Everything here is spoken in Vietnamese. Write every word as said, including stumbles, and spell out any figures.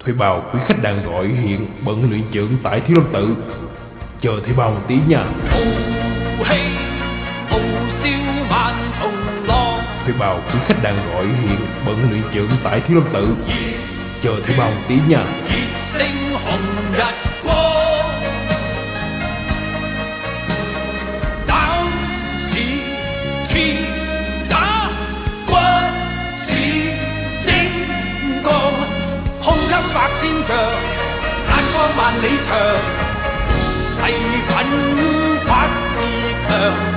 Thuê bao quý khách đang gọi hiện bận luyện trưởng tại Thiếu Lâm Tự, chờ thuê bao một tí nha. Thuê bao quý khách đang gọi hiện bận luyện trưởng tại Thiếu Lâm Tự, chờ thuê bao một tí nha. 百千丈，眼光萬里長，誓奮發自強。